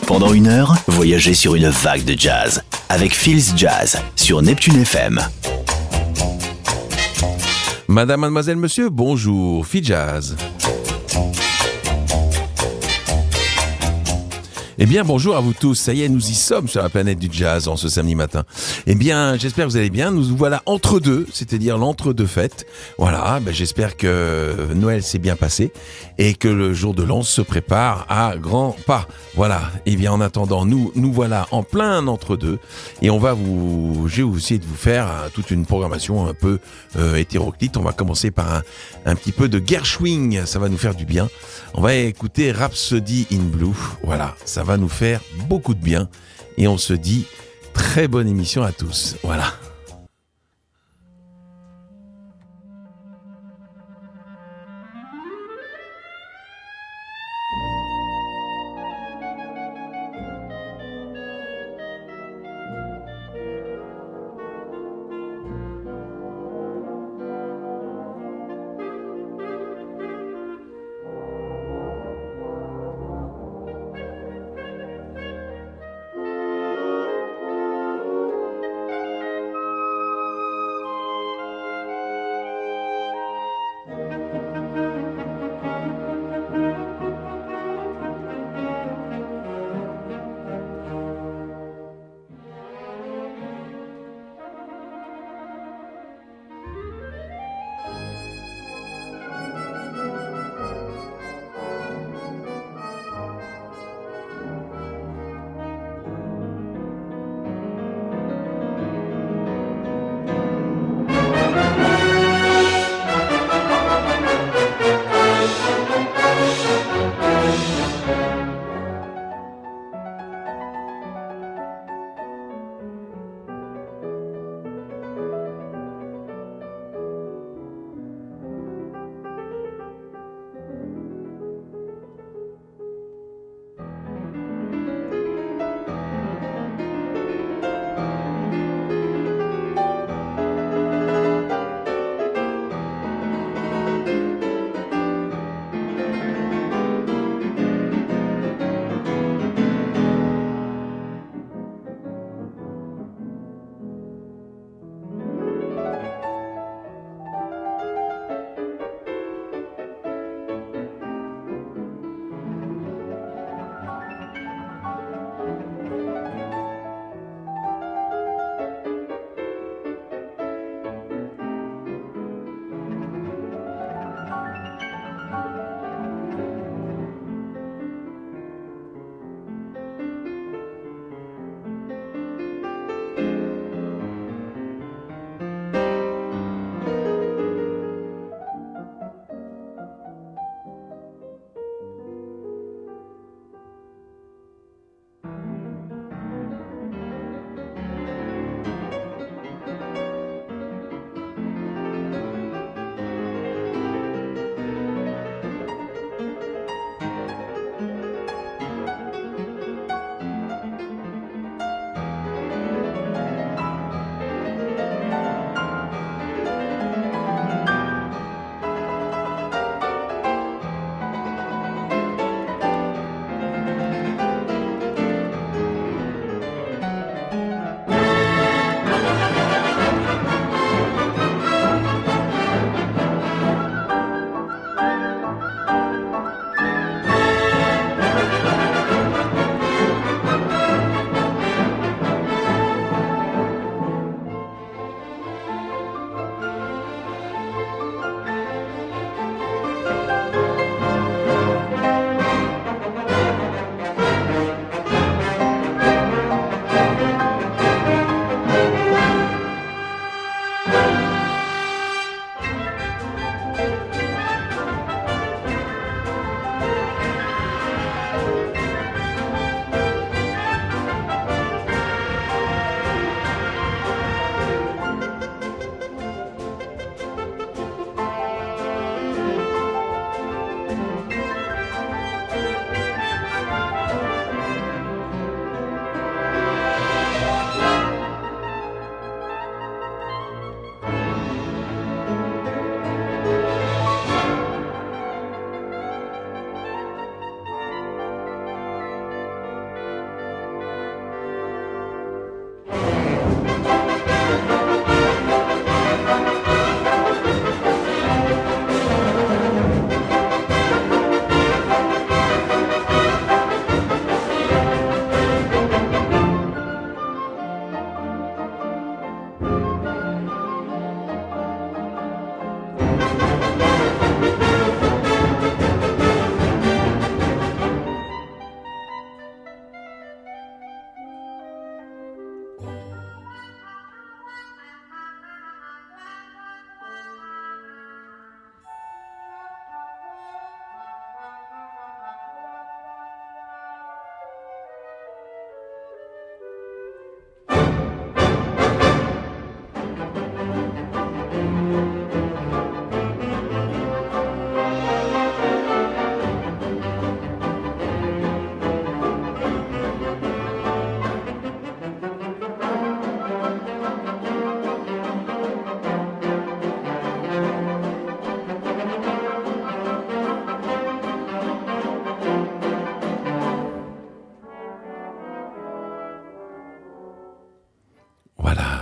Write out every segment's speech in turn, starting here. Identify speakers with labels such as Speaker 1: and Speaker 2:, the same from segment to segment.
Speaker 1: Pendant 1 heure, voyagez sur une vague de jazz avec Feels Jazz sur Neptune FM.
Speaker 2: Madame, mademoiselle, monsieur, bonjour, Feels Jazz. Eh bien, bonjour à vous tous. Ça y est, nous y sommes sur la planète du jazz en ce samedi matin. Eh bien, j'espère que vous allez bien. Nous voilà entre deux, c'est-à-dire l'entre-deux fêtes. Voilà, j'espère que Noël s'est bien passé et que le jour de l'an se prépare à grands pas. Voilà. Eh bien, en attendant, nous voilà en plein entre-deux et je vais essayer de vous faire toute une programmation un peu hétéroclite. On va commencer par un petit peu de Gershwin. Ça va nous faire du bien. On va écouter Rhapsody in Blue. Voilà, ça va nous faire beaucoup de bien. Et on se dit très bonne émission à tous. Voilà.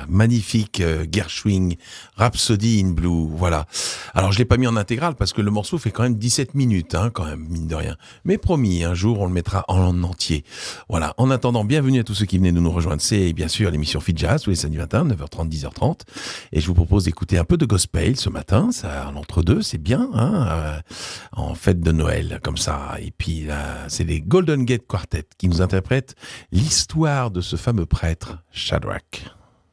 Speaker 2: Voilà, magnifique Gershwin, Rhapsody in Blue, voilà. Alors je l'ai pas mis en intégrale parce que le morceau fait quand même 17 minutes, quand même, mine de rien. Mais promis, un jour on le mettra en entier. Voilà, en attendant, bienvenue à tous ceux qui venaient de nous rejoindre. C'est bien sûr l'émission Fit Jazz, tous les samedis matins, 9h30, 10h30. Et je vous propose d'écouter un peu de gospel ce matin, ça, en entre-deux, c'est bien, en fête de Noël, comme ça. Et puis là, c'est les Golden Gate Quartet qui nous interprètent l'histoire de ce fameux prêtre, Shadrach.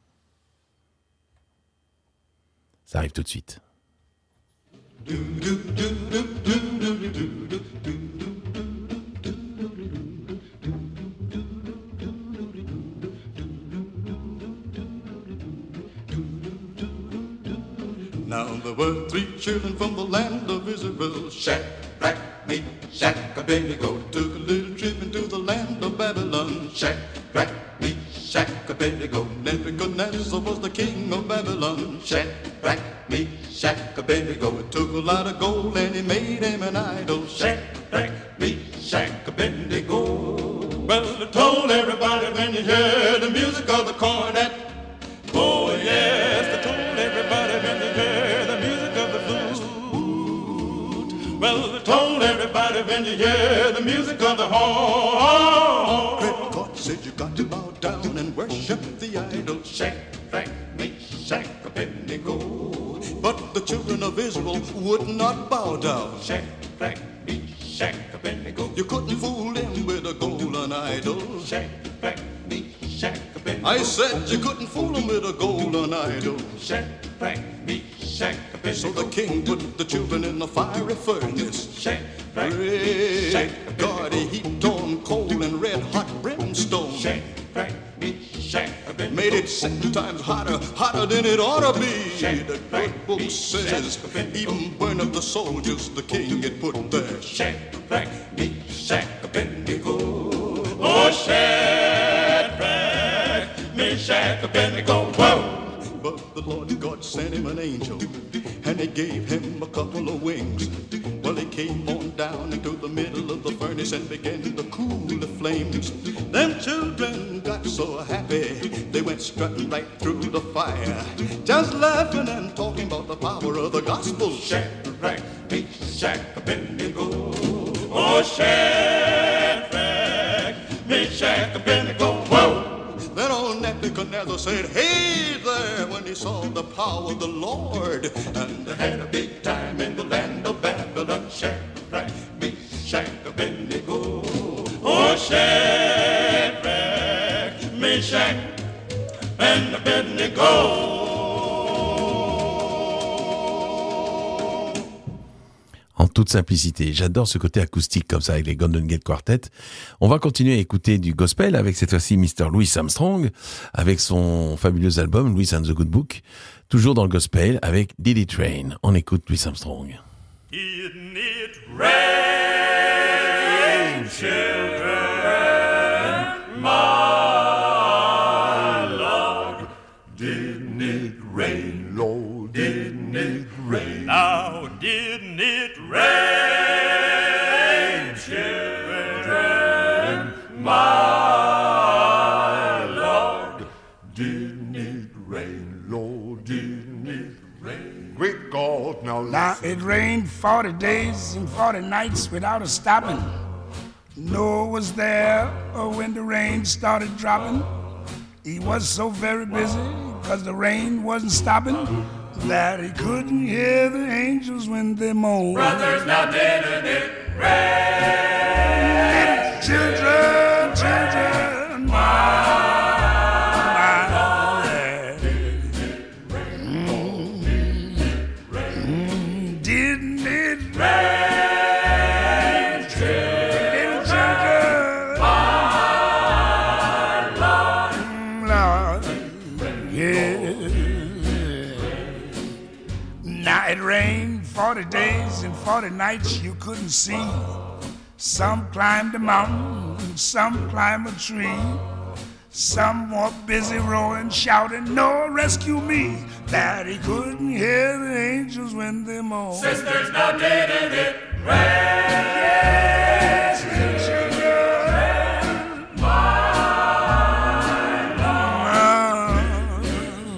Speaker 2: Ça arrive tout de suite.
Speaker 3: Now there were 3 children from the land of Israel, Shadrach, Meshach, Abednego. Took a little trip into the land of Babylon, Shadrach, Meshach, Abednego. Nebuchadnezzar was the king of Babylon, Shadrach, Meshach, Abednego. It took a lot of gold and he made him an idol, Shadrach, Meshach, Abednego. Well, I told everybody when you hear the music of the cornet, oh yes, I told everybody when you hear the music of the flute. Well, I told everybody when you hear the music of the horn. Great God said you got to bow down and worship the idol, Shadrach, Meshach, Abednego. But the children of Israel would not bow down, Shadrach, Meshach, Abednego. You couldn't fool them with a golden idol, Shadrach, Meshach, Abednego. I said you couldn't fool them with a golden idol, Shadrach, Meshach, Abednego. So the king put the children in the fiery furnace, Shadrach, Meshach, God, he heaped on coal and red hot brimstone, Shadrach, Meshach, Abednego. Made it 7 times hotter, hotter than it ought to be. The good book says even burn up the soldiers the king had put there, Shadrach, Meshach, Abednego. Oh, Shadrach, Meshach, Abednego, whoa! But the Lord God sent him an angel, and he gave him a couple of wings. Well, he came on down into the middle of the furnace and began to cool the flames. Them children got so happy, they went strutting right through the fire, just laughing and talking about the power of the gospel. Shadrach, Meshach, Abednego. Oh, Shadrach, Meshach, Abednego, whoa! Then old Nebuchadnezzar said, hey there, when he saw the power of the Lord. And they had a big time in the land of Babylon, Shadrach, Meshach, Abednego. Oh, Shadrach, Meshach, and Abednego.
Speaker 2: En toute simplicité. J'adore ce côté acoustique comme ça avec les Golden Gate Quartet. On va continuer à écouter du gospel avec cette fois-ci Mr. Louis Armstrong avec son fabuleux album Louis and the Good Book. Toujours dans le gospel avec Did It Rain. On écoute Louis Armstrong.
Speaker 4: Didn't it rain, children, my Lord? Didn't it rain, Lord? Didn't it rain? Now, didn't it rain, children, my Lord? Didn't it rain, Lord? Didn't it rain? Great God, now
Speaker 5: it rained 40 days and 40 nights without a stopping. Noah was there when the rain started dropping. He was so very busy because the rain wasn't stopping that he couldn't hear the angels when they moaned.
Speaker 4: Brothers, now didn't it rain?
Speaker 5: Children, children, my Lord. Didn't it rain? Children, my Lord. Yeah. Now it rained 40 days and 40 nights you couldn't see. Some climbed a mountain, some climbed a tree. Some were busy roaring, shouting, "No, rescue me!" That he couldn't hear the angels when they moaned.
Speaker 4: Sisters, now didn't it rain?
Speaker 5: Yes, children,
Speaker 4: My Lord,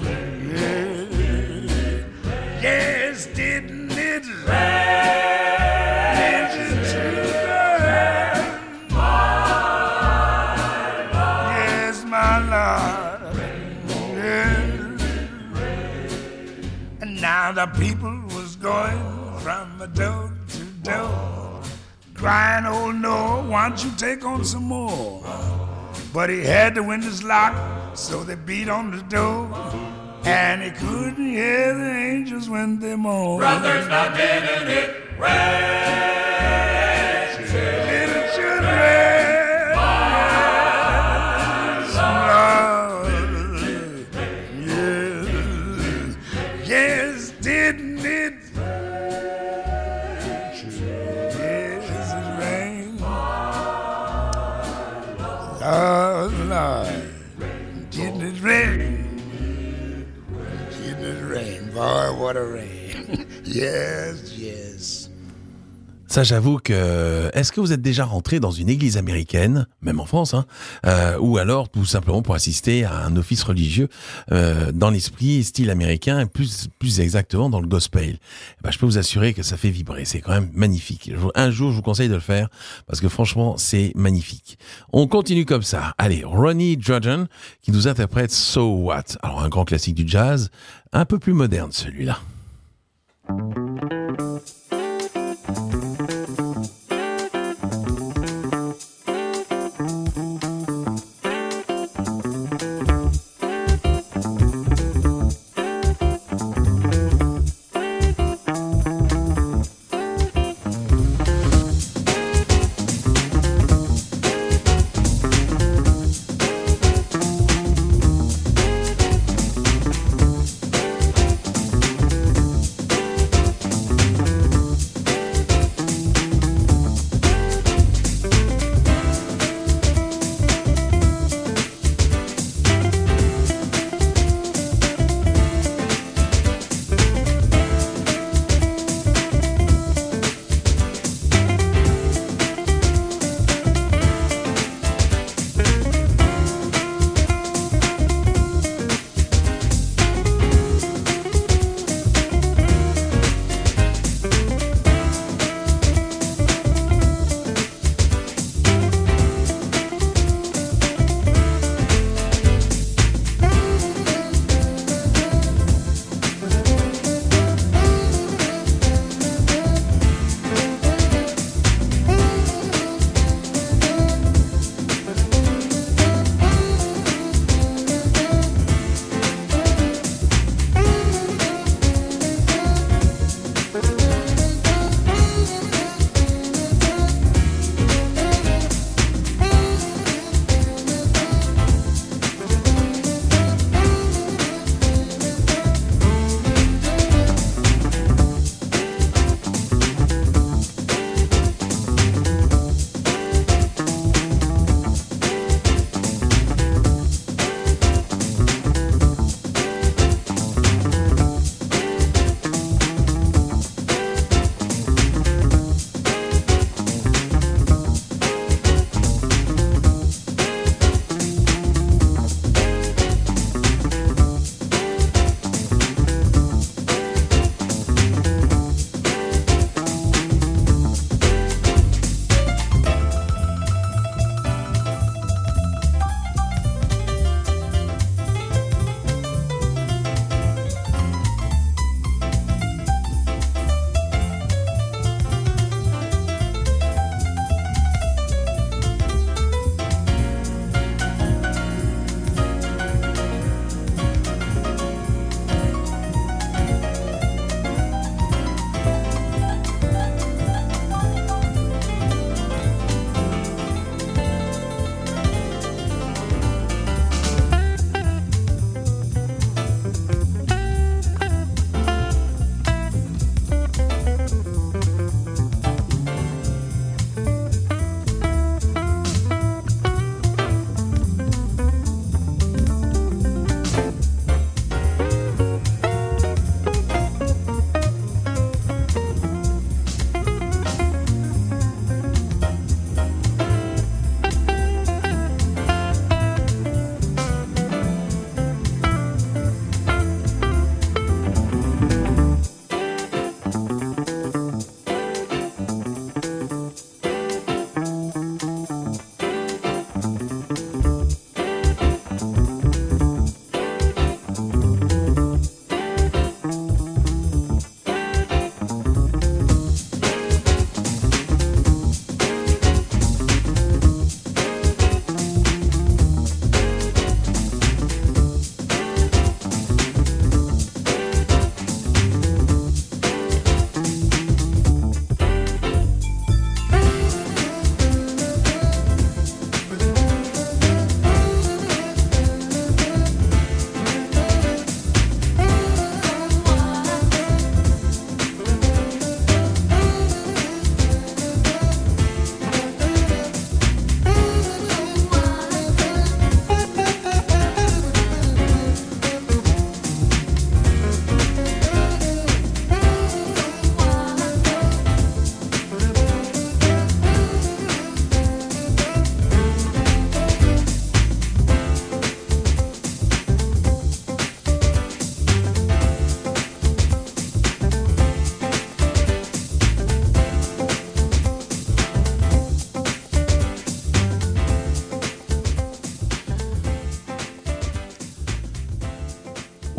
Speaker 5: the people was going from door to door, crying, oh no, why don't you take on some more? But he had the windows locked, so they beat on the door, and he couldn't hear the angels when they moaned.
Speaker 4: Brothers, now didn't it rain?
Speaker 5: Little children, yes, yes, didn't it? Yes, it rained. Oh, Lord, didn't it rain? Didn't it rain? Boy, what a rain. Yes, yes.
Speaker 2: Ça, j'avoue que... Est-ce que vous êtes déjà rentré dans une église américaine, même en France, hein, ou alors tout simplement pour assister à un office religieux dans l'esprit style américain, et plus exactement dans le gospel? Ben, je peux vous assurer que ça fait vibrer, c'est quand même magnifique. Un jour, je vous conseille de le faire, parce que franchement, c'est magnifique. On continue comme ça. Allez, Ronnie Jordan, qui nous interprète So What. Alors, un grand classique du jazz, un peu plus moderne celui-là.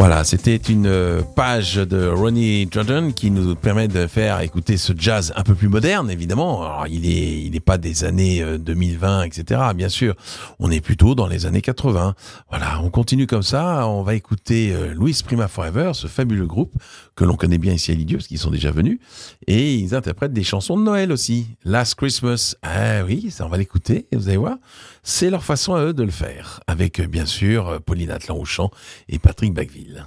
Speaker 2: Voilà, c'était une page de Ronnie Jordan qui nous permet de faire écouter ce jazz un peu plus moderne, évidemment. Alors, il est pas des années 2020, etc. Bien sûr, on est plutôt dans les années 80. Voilà, on continue comme ça. On va écouter Louis Prima Forever, ce fabuleux groupe que l'on connaît bien ici à L'idiot, parce qu'ils sont déjà venus. Et ils interprètent des chansons de Noël aussi. Last Christmas. Ah oui, ça, on va l'écouter, et vous allez voir. C'est leur façon à eux de le faire. Avec, bien sûr, Pauline Atlan au chant et Patrick Bacqueville.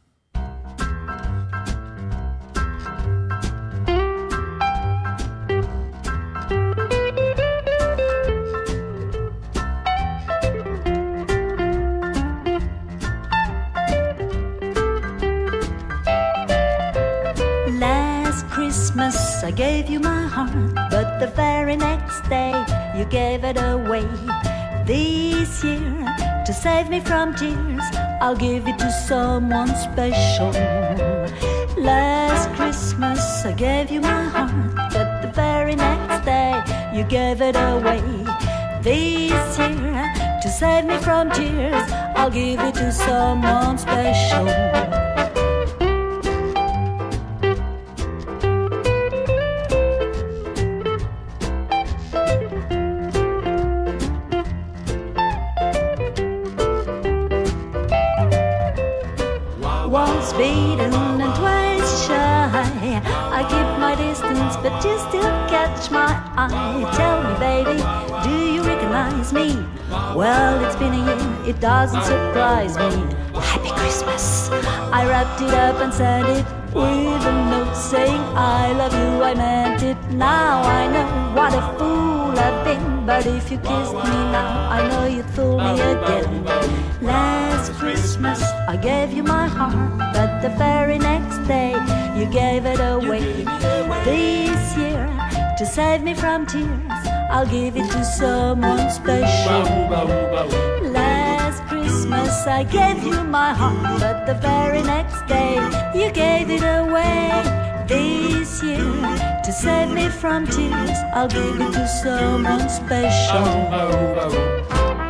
Speaker 6: Christmas, I gave you my heart, but the very next day you gave it away. This year, to save me from tears, I'll give it to someone special. Last Christmas, I gave you my heart, but the very next day you gave it away. This year, to save me from tears, I'll give it to someone special. Once beaten and twice shy, I keep my distance, but you still catch my eye. Tell me, baby, do you recognize me? Well, it's been a year, it doesn't surprise me. Happy Christmas. I wrapped it up and sent it with a note saying I love you, I meant it. Now I know what a fool I've been, but if you kissed me now, I know you'd fool me again. Last Christmas I gave you my heart, but the very next day you gave it away. This year, to save me from tears, I'll give it to someone special. Last Christmas I gave you my heart, but the very next day you gave it away. This year, to save me from tears, I'll give it to someone special.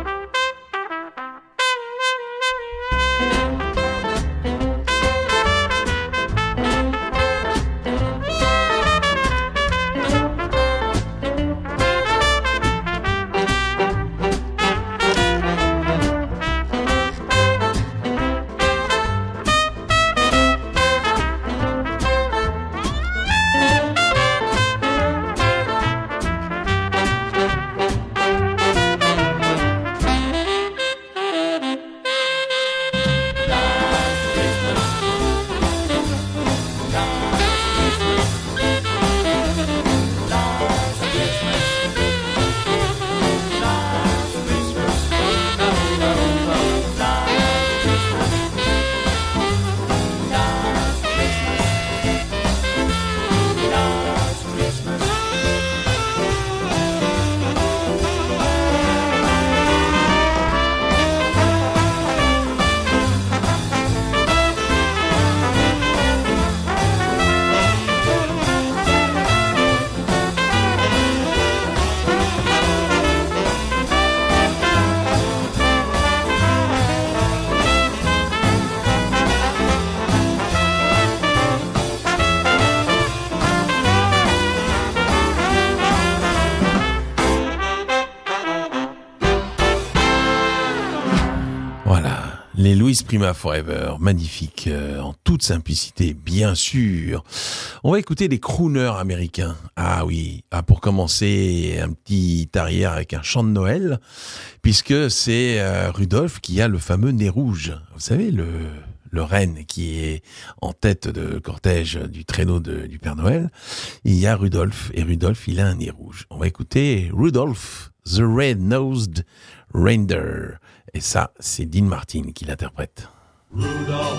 Speaker 2: Les Louis Prima Forever, magnifique, en toute simplicité, bien sûr. On va écouter des crooners américains. Ah oui, pour commencer, un petit arrière avec un chant de Noël, puisque c'est Rudolph qui a le fameux nez rouge. Vous savez, le renne qui est en tête de cortège du traîneau du Père Noël. Il y a Rudolph, et Rudolph, il a un nez rouge. On va écouter Rudolph, the Red-Nosed Reindeer. Et ça, c'est Dean Martin qui l'interprète.
Speaker 4: Rudolph,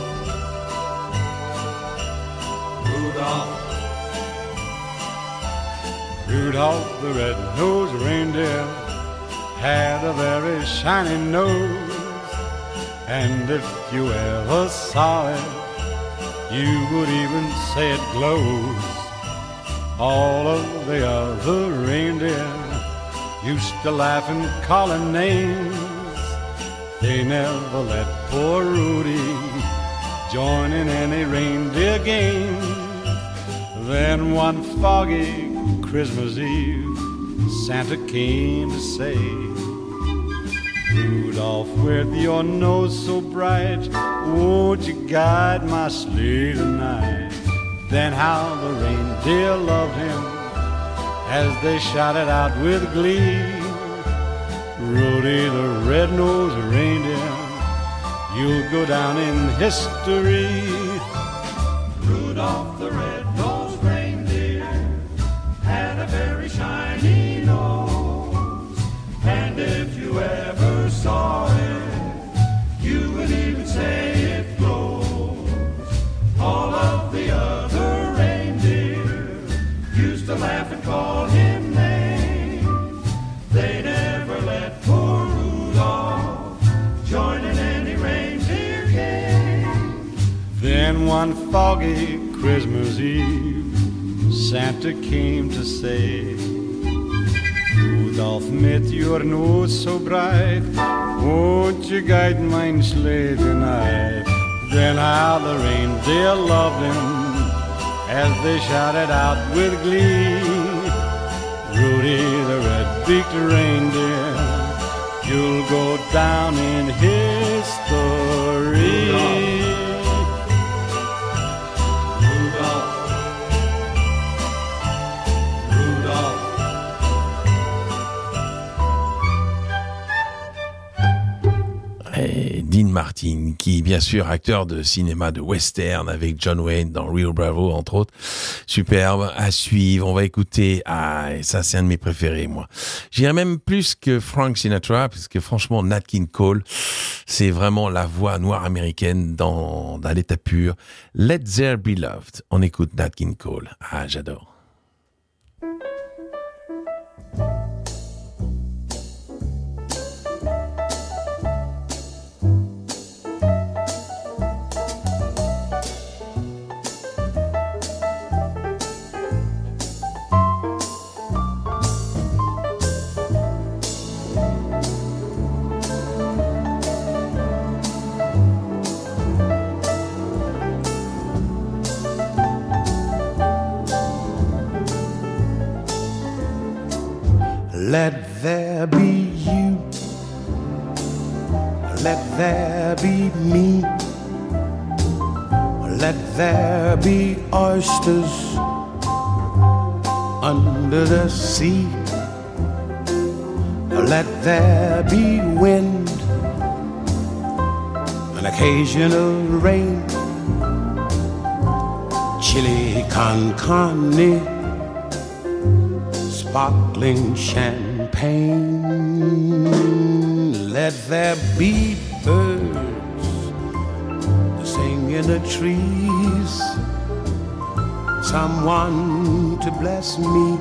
Speaker 4: Rudolph the red-nosed reindeer had a very shiny nose, and if you ever saw it, you would even say it glows. All of the other reindeer used to laugh and call him names. They never let poor Rudy joining any reindeer game. Then one foggy Christmas Eve, Santa came to say, Rudolph, with your nose so bright, won't you guide my sleigh tonight? Then how the reindeer loved him as they shouted out with glee, Rudy the red-nosed reindeer, you'll go down in history.
Speaker 3: Rudolph the red-nosed reindeer had a very shiny nose, and if you ever saw it, you would even say it glows. All of the other reindeer used to laugh and call him names. They never let poor Rudolph join in any reindeer game.
Speaker 4: Then one foggy Christmas Eve, Santa came to say, Rudolph, mit your nose so bright, won't you guide mine sleigh tonight? Then how the reindeer loved him as they shouted out with glee, Rudy the red-beaked reindeer, you'll go down in history.
Speaker 2: Et Dean Martin, qui bien sûr acteur de cinéma de western avec John Wayne dans Rio Bravo entre autres, superbe à suivre. On va écouter, et ça c'est un de mes préférés moi. J'irais même plus que Frank Sinatra parce que franchement Nat King Cole, c'est vraiment la voix noire américaine dans l'état pur. Let There Be Loved. On écoute Nat King Cole. Ah, j'adore.
Speaker 7: Let there be you, let there be me, let there be oysters under the sea, let there be wind, an occasional rain, chili con carne, sparkling champagne. Let there be birds to sing in the trees, someone to bless me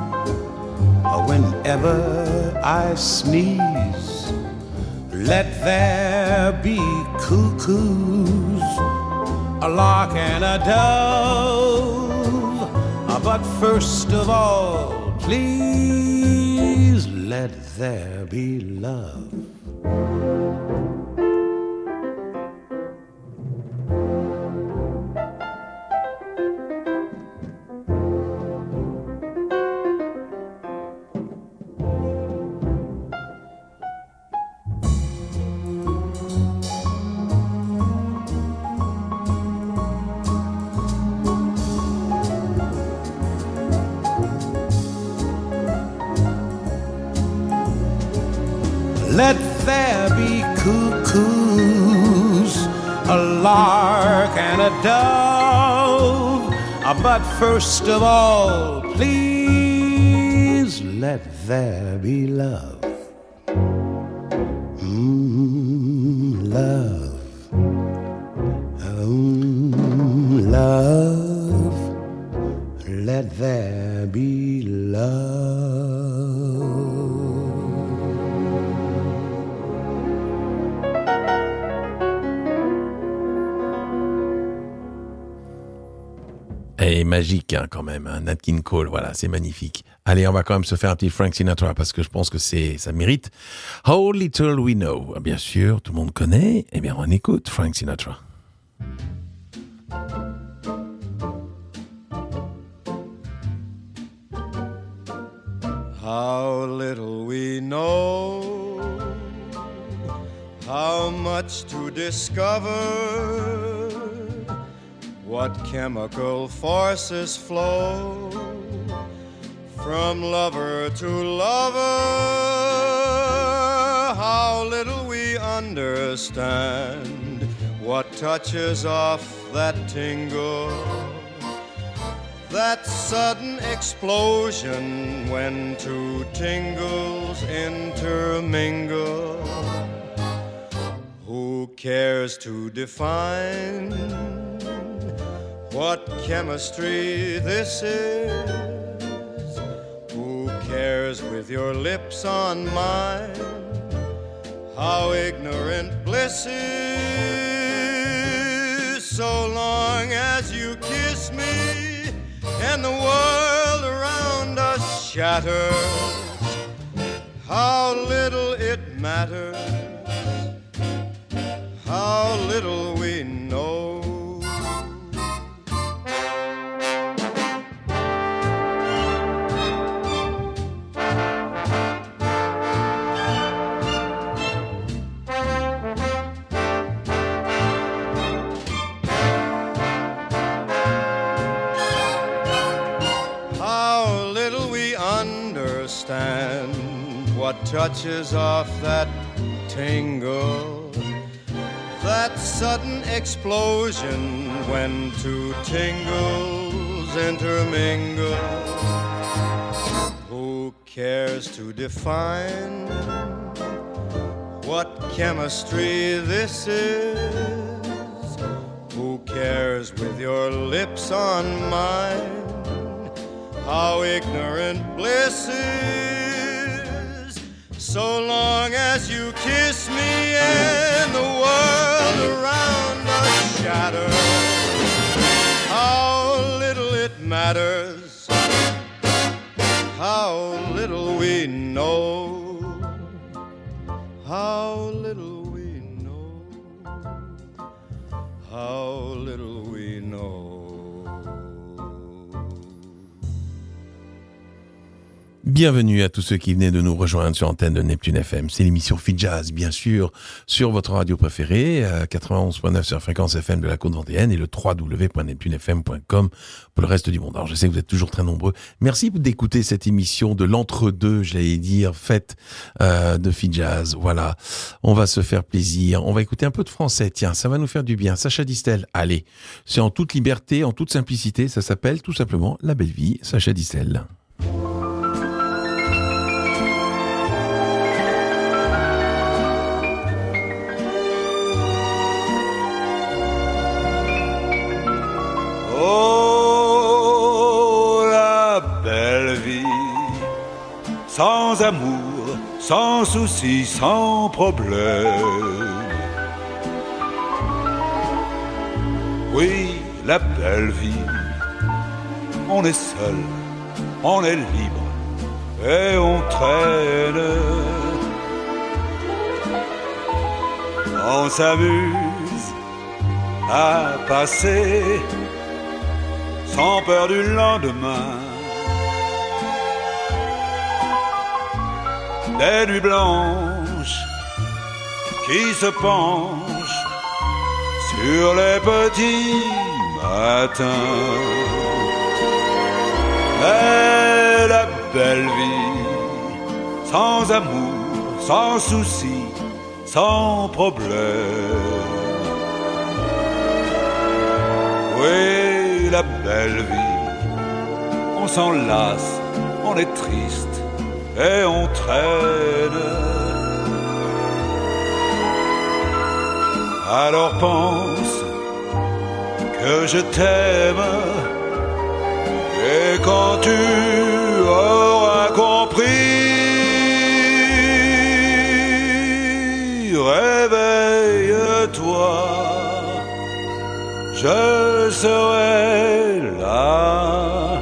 Speaker 7: whenever I sneeze. Let there be cuckoos, a lark and a dove, but first of all, please let there be love. Let there be cuckoos, a lark and a dove, but first of all, please let there be love. Love. Love. Let there be love.
Speaker 2: Et magique hein, quand même, hein, Nat King Cole, voilà, c'est magnifique. Allez, on va quand même se faire un petit Frank Sinatra parce que je pense que ça mérite. How Little We Know, bien sûr, tout le monde connaît. Eh bien, on écoute Frank Sinatra.
Speaker 8: How little we know, how much to discover, what chemical forces flow from lover to lover. How little we understand what touches off that tingle, that sudden explosion when two tingles intermingle. Who cares to define what chemistry this is? Who cares with your lips on mine how ignorant bliss is? So long as you kiss me and the world around us shatters, how little it matters, how little we know. What touches off that tingle, that sudden explosion when two tingles intermingle. Who cares to define what chemistry this is? Who cares with your lips on mine how ignorant bliss is? So long as you kiss me and the world around us shatters, how little it matters, how little we know, how little we know, how little we know.
Speaker 2: Bienvenue à tous ceux qui venaient de nous rejoindre sur l'antenne de Neptune FM. C'est l'émission Free Jazz, bien sûr, sur votre radio préférée, 91.9 sur la fréquence FM de la Côte Vendéenne et le www.neptunefm.com pour le reste du monde. Alors, je sais que vous êtes toujours très nombreux. Merci d'écouter cette émission de l'entre-deux, j'allais dire, fête de Free Jazz. Voilà, on va se faire plaisir. On va écouter un peu de français. Tiens, ça va nous faire du bien. Sacha Distel, allez, c'est en toute liberté, en toute simplicité. Ça s'appelle tout simplement La Belle Vie, Sacha Distel.
Speaker 9: Oh, la belle vie, sans amour, sans soucis, sans problème. Oui, la belle vie, on est seul, on est libre et on traîne. On s'amuse à passer sans peur du lendemain. Des nuits blanches qui se penchent sur les petits matins. Mais la belle vie, sans amour, sans soucis, sans problème. Oui, la belle vie, on s'en lasse, on est triste et on traîne. Alors pense que je t'aime, et quand tu auras compris, réveille-toi, je serai là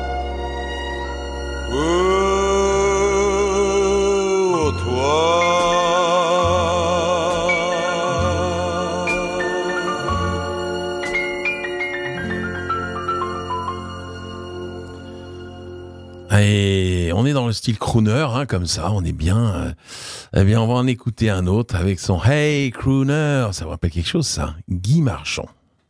Speaker 9: pour toi.
Speaker 2: Et on est dans le un style crooner, hein, comme ça, on est bien. Eh bien, on va en écouter un autre avec son Hey Crooner. Ça vous rappelle quelque chose, ça? Guy Marchand.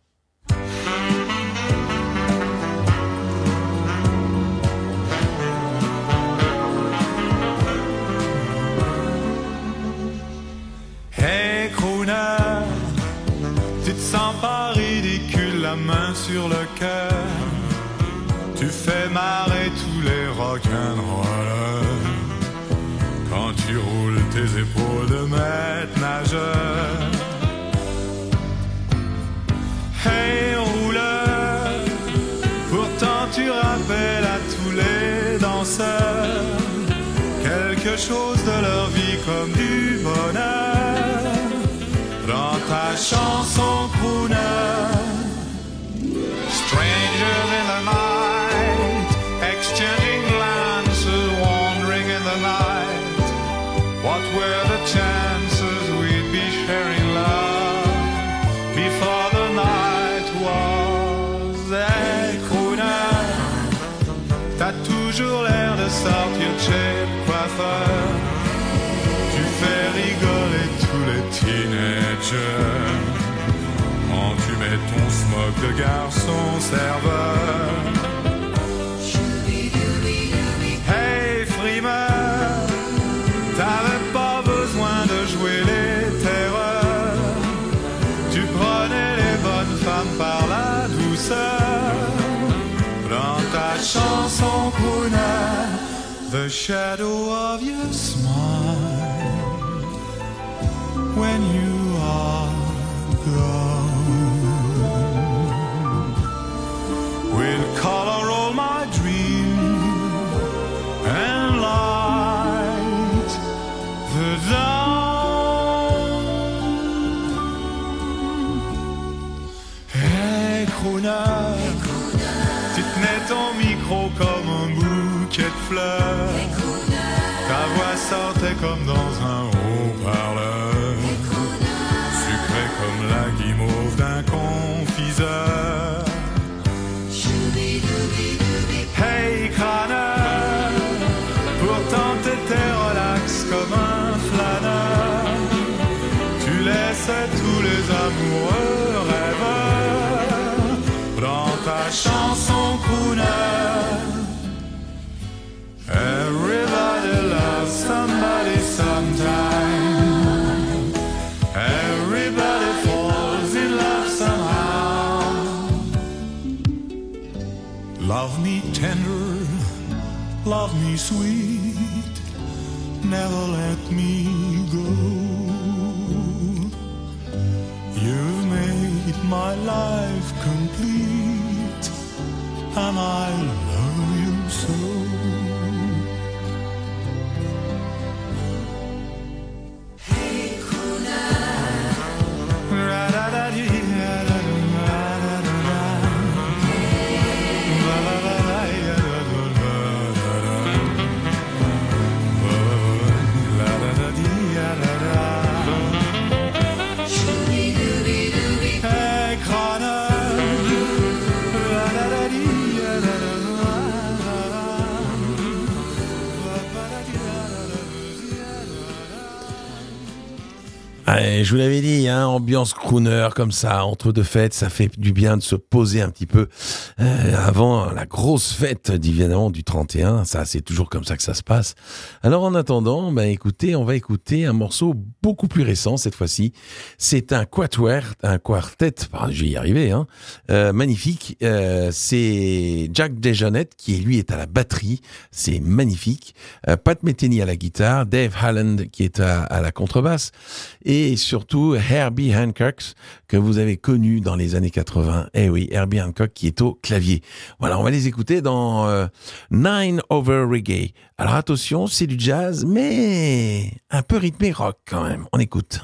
Speaker 10: Hey crooner, tu te sens pas ridicule, la main sur le cœur. Tu fais marrer tous les rock'n'rollers quand tu roules tes épaules de maître nageur. Hey rouleur, pourtant tu rappelles à tous les danseurs quelque chose de leur vie comme du bonheur. Dans ta chanson crooner, strangers in the night, exchanging glances, wandering in the night. What were the chances we'd be sharing love before the night was a crooner? T'as toujours l'air de sortir de chez le coiffeur. Tu fais rigoler tous les teenagers quand tu mets ton smock de garçon serveur. Hey frimeur, t'avais pas besoin de jouer les terreurs. Tu prenais les bonnes femmes par la douceur. Dans ta chanson crooner, the shadow of your smile when you are gone will color all my dreams and light the dawn. Hey crooner, tu tenais ton micro comme un bouquet de fleurs. Ta voix sortait comme dans un haut-parleur, sucré comme la guimauve d'un confiseur. Hey crâneur, pourtant t'étais relax comme un flâneur. Tu laissais tous les amoureux rêveurs dans ta chanson crooner. Everybody loves somebody sometime. Everybody falls in love somehow. Love me tender, love me sweet, never let me go. You've made my life complete, and I love you so.
Speaker 2: Je vous l'avais dit, hein, ambiance crooner comme ça, entre deux fêtes, ça fait du bien de se poser un petit peu avant la grosse fête évidemment du 31, ça c'est toujours comme ça que ça se passe. Alors en attendant, écoutez, on va écouter un morceau beaucoup plus récent cette fois-ci. C'est un quartet, je vais y arriver, hein, magnifique. C'est Jack DeJohnette qui lui est à la batterie, c'est magnifique. Pat Metheny à la guitare, Dave Halland qui est à la contrebasse et surtout Herbie Hancock que vous avez connu dans les années 80. Eh oui, Herbie Hancock qui est au clavier. Voilà, on va les écouter dans Nine Over Reggae. Alors attention, c'est du jazz, mais un peu rythmé rock quand même. On écoute.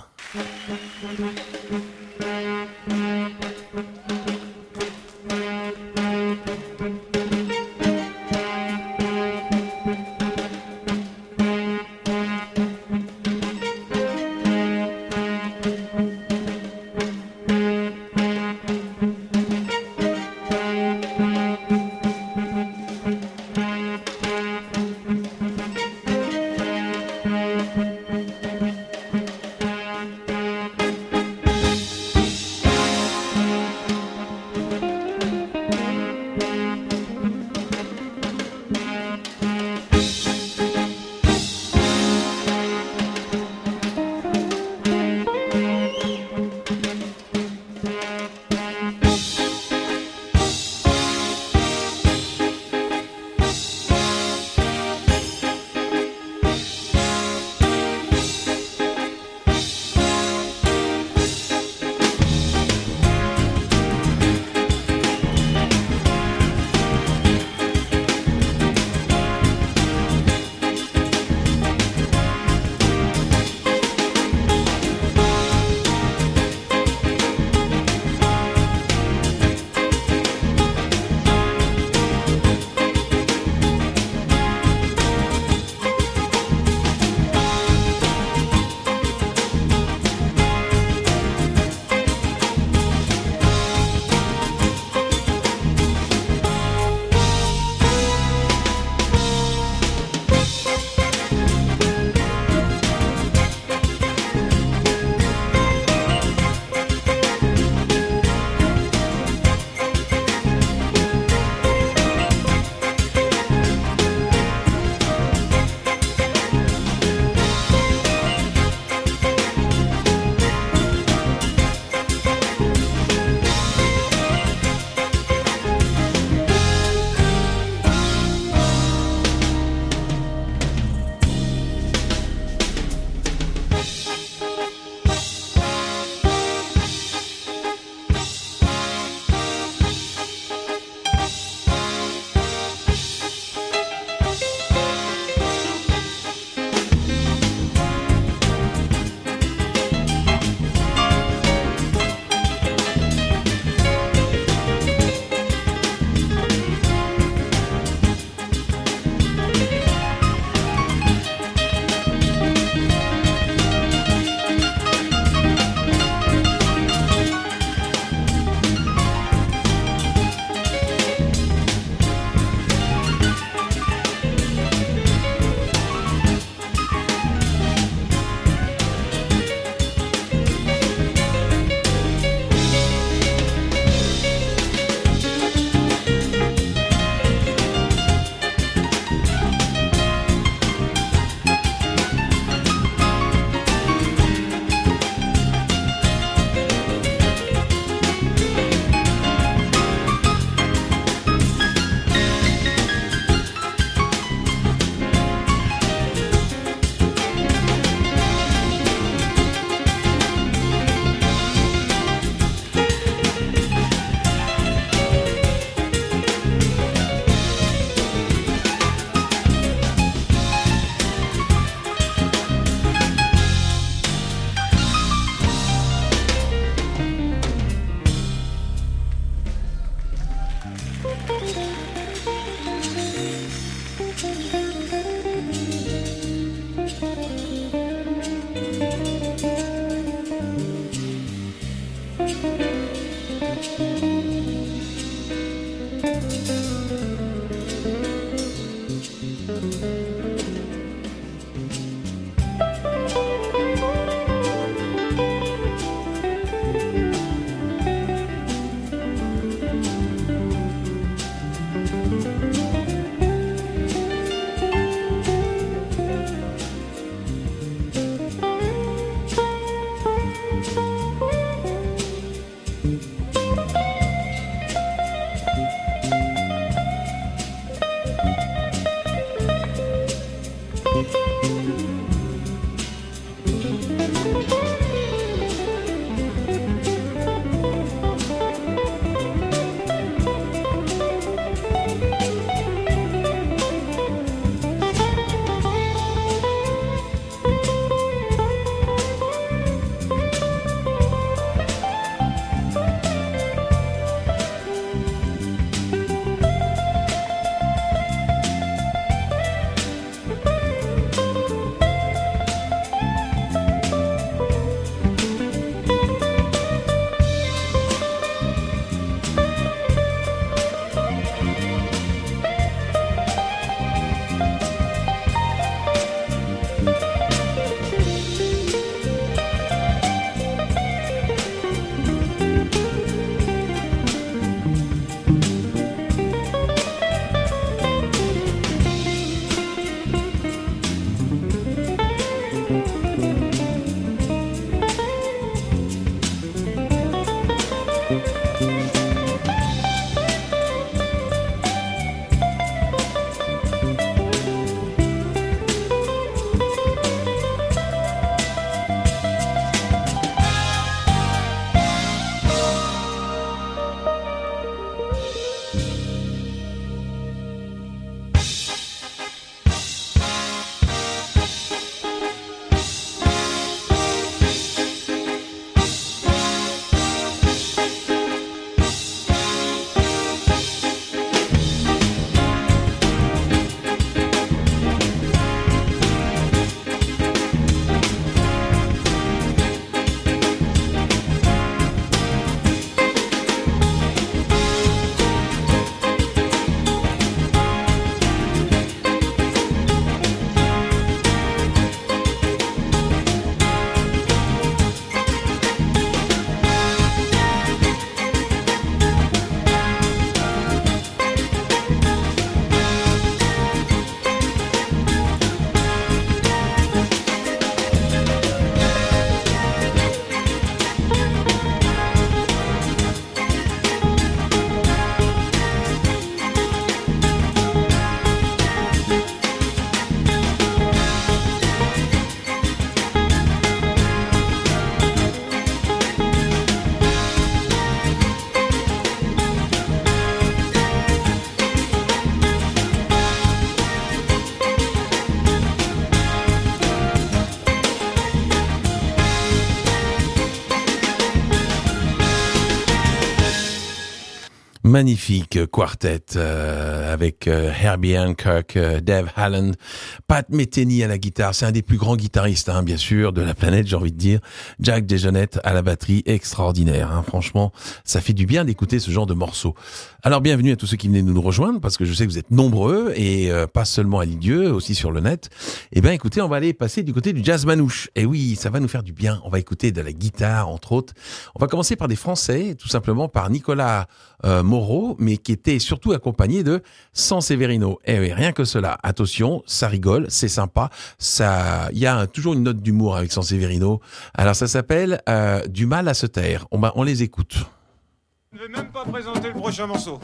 Speaker 2: Magnifique quartet avec Herbie Hancock, Dave Halland, Pat Metheny à la guitare. C'est un des plus grands guitaristes, bien sûr, de la planète, j'ai envie de dire. Jack DeJohnette à la batterie, extraordinaire. Franchement, ça fait du bien d'écouter ce genre de morceaux. Alors, bienvenue à tous ceux qui venaient nous rejoindre, parce que je sais que vous êtes nombreux, et pas seulement à Lisieux, aussi sur le net. Eh bien, écoutez, on va aller passer du côté du jazz manouche. Et oui, ça va nous faire du bien. On va écouter de la guitare, entre autres. On va commencer par des Français, tout simplement par Nicolas Moreau, mais qui était surtout accompagné de Sanseverino. Et oui, rien que cela. Attention, ça rigole, c'est sympa. Il y a toujours une note d'humour avec Sanseverino. Alors, ça s'appelle Du mal à se taire. On les écoute.
Speaker 11: Je ne vais même pas présenter le prochain morceau.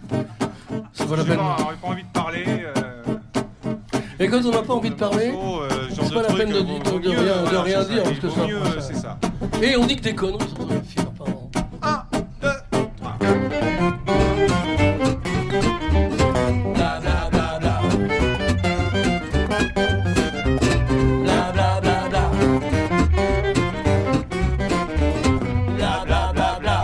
Speaker 12: Ça vaut la peine.
Speaker 11: On n'a pas envie de parler.
Speaker 12: Et quand on n'a pas envie de parler, c'est pas la peine de rien dire, parce que ça.
Speaker 11: Mieux, c'est ça.
Speaker 12: Et on dit que des conneries, ça doit finir par.
Speaker 11: 1, 2, 3.
Speaker 12: Bla bla bla bla. Bla bla bla bla. Bla bla bla bla.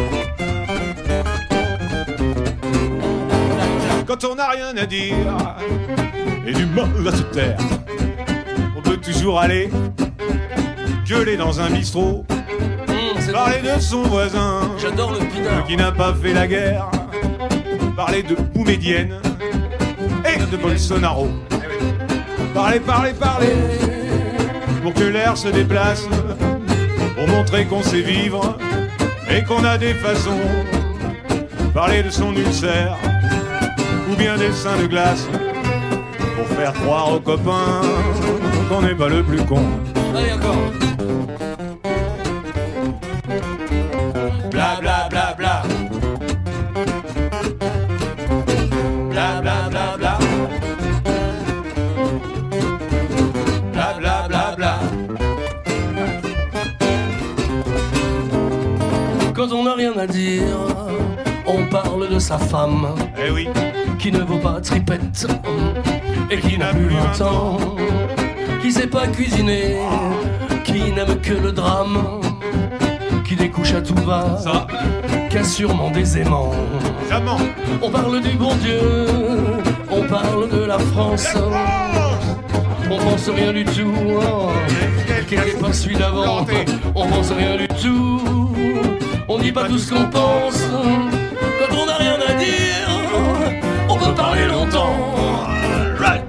Speaker 11: Quand on n'a rien à dire et du mal à se taire, on peut toujours aller gueuler dans un bistrot, parler de son voisin,
Speaker 12: j'adore le pinard,
Speaker 11: qui n'a pas fait la guerre, parler de Boumedienne et de Bolsonaro. Parler, pour que l'air se déplace, pour montrer qu'on sait vivre et qu'on a des façons. Parler de son ulcère ou bien des seins de glace, pour faire croire aux copains qu'on n'est pas le plus con.
Speaker 12: Allez, encore.
Speaker 11: Bla bla bla bla. Bla bla bla bla. Bla bla bla bla.
Speaker 12: Quand on n'a rien à dire, on parle de sa femme.
Speaker 11: Eh oui.
Speaker 12: Qui ne vaut pas tripette et qui n'a plus 20 ans, qui sait pas cuisiner, qui n'aime que le drame, qui découche à tout va, qui a sûrement des aimants. On parle du bon Dieu, on parle de la France, on pense rien du tout, quel n'est pas celui d'avant, on pense rien du tout, on dit pas tout ce qu'on pense, quand on n'a rien à dire. On peut parler longtemps. Right.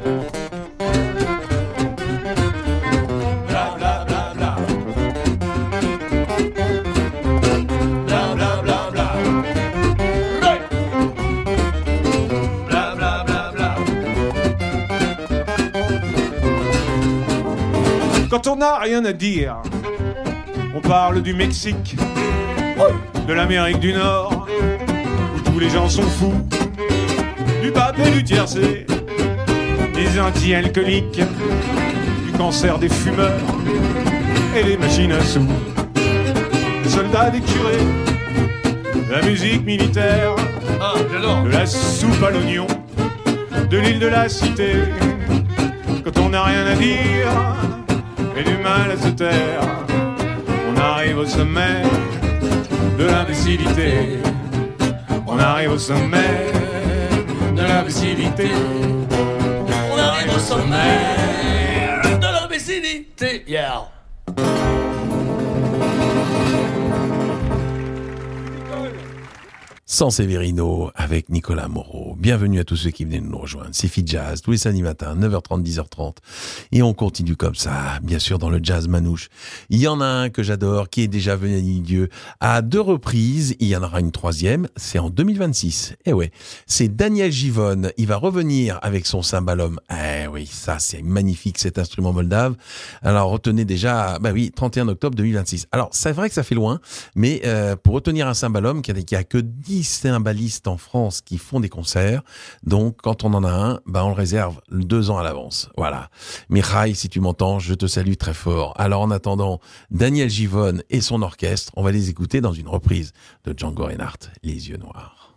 Speaker 11: Bla bla bla bla. Bla bla bla bla. Right. Bla bla bla bla. Quand on n'a rien à dire, on parle du Mexique, de l'Amérique du Nord, où tous les gens sont fous, du pape et du tiercé, des anti-alcooliques, du cancer des fumeurs et des machines à sous, des soldats, des curés, de la musique militaire, de la soupe à l'oignon, de l'île de la Cité. Quand on n'a rien à dire et du mal à se taire, on arrive au sommet de l'imbécilité. On arrive au sommet de l'imbécilité.
Speaker 12: On arrive au sommet de l'imbécilité. Yeah.
Speaker 2: San Severino avec Nicolas Moreau. Bienvenue à tous ceux qui venaient nous rejoindre. C'est Fit Jazz, tous les samedis matins, 9h30, 10h30. Et on continue comme ça, bien sûr, dans le jazz manouche. Il y en a un que j'adore, qui est déjà venu à Dieu à 2 reprises. Il y en aura une 3e, c'est en 2026. Eh ouais, c'est Daniel Givone. Il va revenir avec son cymbalum. Eh oui, ça c'est magnifique, cet instrument moldave. Alors retenez déjà, 31 octobre 2026. Alors c'est vrai que ça fait loin, mais pour retenir un cymbalum, qui a que 10 cymbalistes en France qui font des concerts. Donc, quand on en a un, on le réserve 2 ans à l'avance. Voilà. Mireille, si tu m'entends, je te salue très fort. Alors, en attendant, Daniel Givone et son orchestre, on va les écouter dans une reprise de Django Reinhardt, Les Yeux Noirs.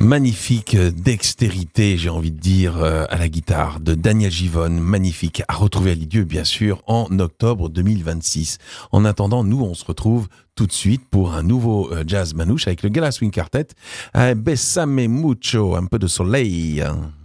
Speaker 2: Magnifique dextérité, j'ai envie de dire, à la guitare de Daniel Givone, magnifique, à retrouver à Lisieux, bien sûr, en octobre 2026. En attendant, nous, on se retrouve tout de suite pour un nouveau jazz manouche avec le Gala Swing Quartet, Bésame mucho, un peu de soleil.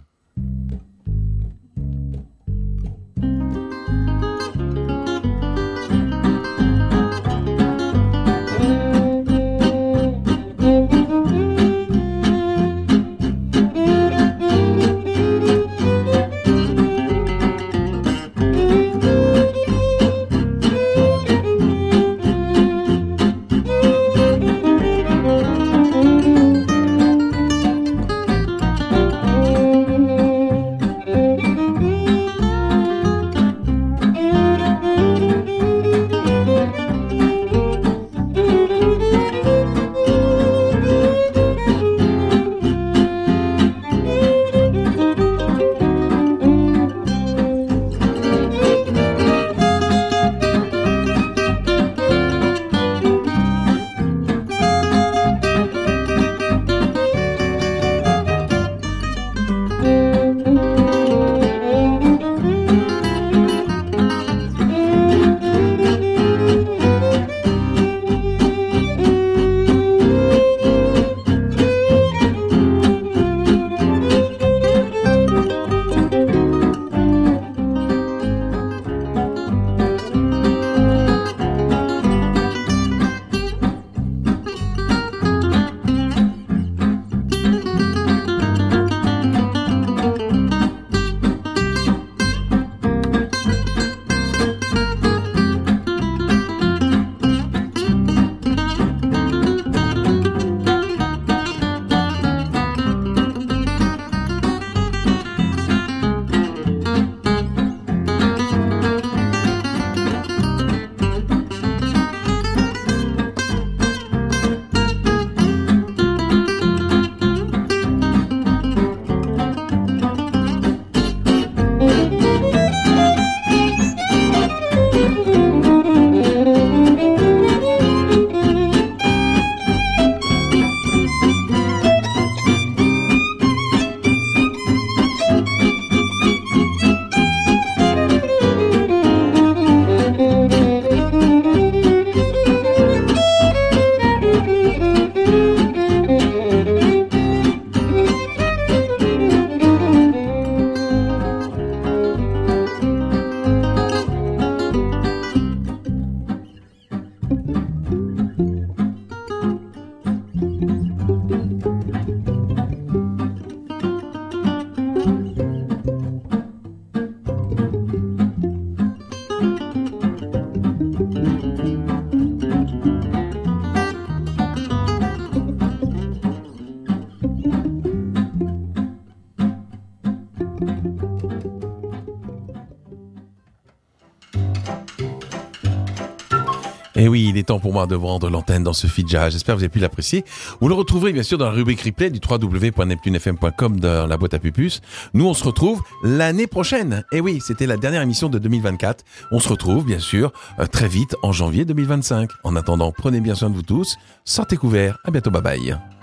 Speaker 2: Et oui, il est temps pour moi de vous rendre l'antenne dans ce feed jazz. J'espère que vous avez pu l'apprécier. Vous le retrouverez bien sûr dans la rubrique replay du www.neptunefm.com dans la boîte à pupus. Nous, on se retrouve l'année prochaine. Et oui, c'était la dernière émission de 2024. On se retrouve bien sûr très vite en janvier 2025. En attendant, prenez bien soin de vous tous. Sortez couverts. À bientôt. Bye bye.